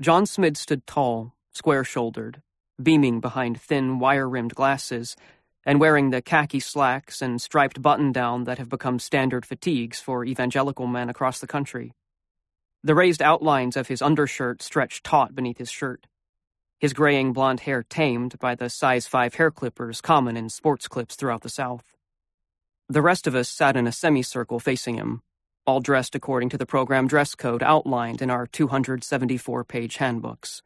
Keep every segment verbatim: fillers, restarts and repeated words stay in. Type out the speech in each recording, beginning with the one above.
John Smid stood tall, square-shouldered, beaming behind thin, wire-rimmed glasses, and wearing the khaki slacks and striped button-down that have become standard fatigues for evangelical men across the country. The raised outlines of his undershirt stretched taut beneath his shirt, his graying blonde hair tamed by the size five hair clippers common in sports clips throughout the South. The rest of us sat in a semicircle facing him, all dressed according to the program dress code outlined in our two hundred seventy-four page handbooks.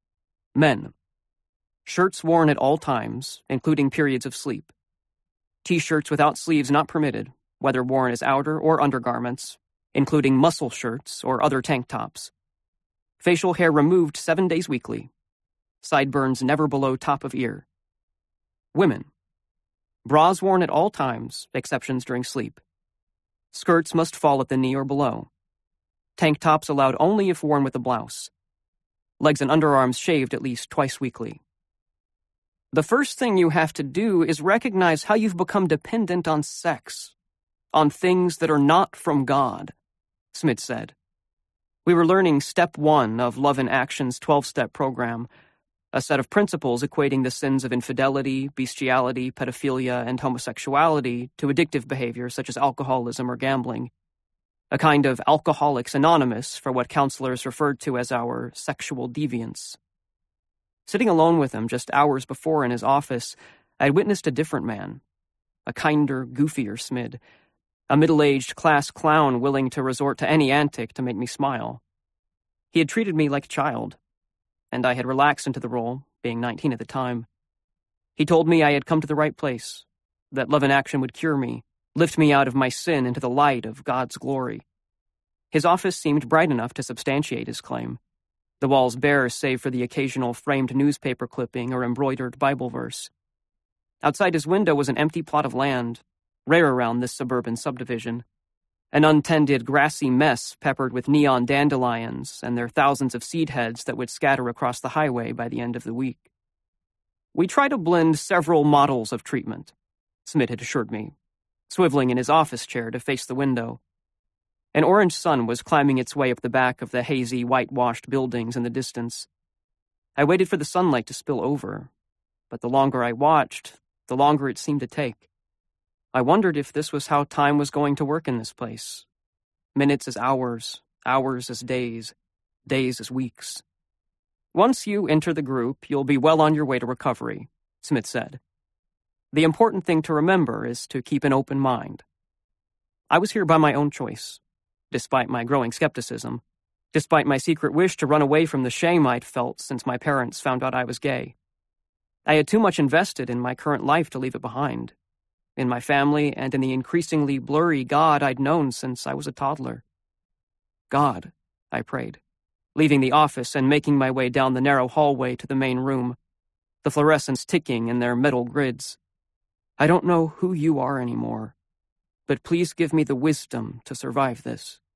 Men. Shirts worn at all times, including periods of sleep. T-shirts without sleeves not permitted, whether worn as outer or undergarments, including muscle shirts or other tank tops. Facial hair removed seven days weekly. Sideburns never below top of ear. Women. Bras worn at all times, exceptions during sleep. Skirts must fall at the knee or below. Tank tops allowed only if worn with a blouse. Legs and underarms shaved at least twice weekly. The first thing you have to do is recognize how you've become dependent on sex, on things that are not from God, Smid said. We were learning step one of Love in Action's twelve-step program, a set of principles equating the sins of infidelity, bestiality, pedophilia, and homosexuality to addictive behaviors such as alcoholism or gambling, a kind of Alcoholics Anonymous for what counselors referred to as our sexual deviance. Sitting alone with him just hours before in his office, I had witnessed a different man, a kinder, goofier Smid, a middle-aged class clown willing to resort to any antic to make me smile. He had treated me like a child, and I had relaxed into the role, being nineteen at the time. He told me I had come to the right place, that Love in Action would cure me, lift me out of my sin into the light of God's glory. His office seemed bright enough to substantiate his claim, the walls bare save for the occasional framed newspaper clipping or embroidered Bible verse. Outside his window was an empty plot of land, rare around this suburban subdivision, an untended grassy mess peppered with neon dandelions and their thousands of seed heads that would scatter across the highway by the end of the week. We try to blend several models of treatment, Smid had assured me, swiveling in his office chair to face the window. An orange sun was climbing its way up the back of the hazy, whitewashed buildings in the distance. I waited for the sunlight to spill over, but the longer I watched, the longer it seemed to take. I wondered if this was how time was going to work in this place. Minutes as hours, hours as days, days as weeks. Once you enter the group, you'll be well on your way to recovery, Smid said. The important thing to remember is to keep an open mind. I was here by my own choice, despite my growing skepticism, despite my secret wish to run away from the shame I'd felt since my parents found out I was gay. I had too much invested in my current life to leave it behind, in my family and in the increasingly blurry God I'd known since I was a toddler. God, I prayed, leaving the office and making my way down the narrow hallway to the main room, the fluorescents ticking in their metal grids. I don't know who you are anymore, but please give me the wisdom to survive this.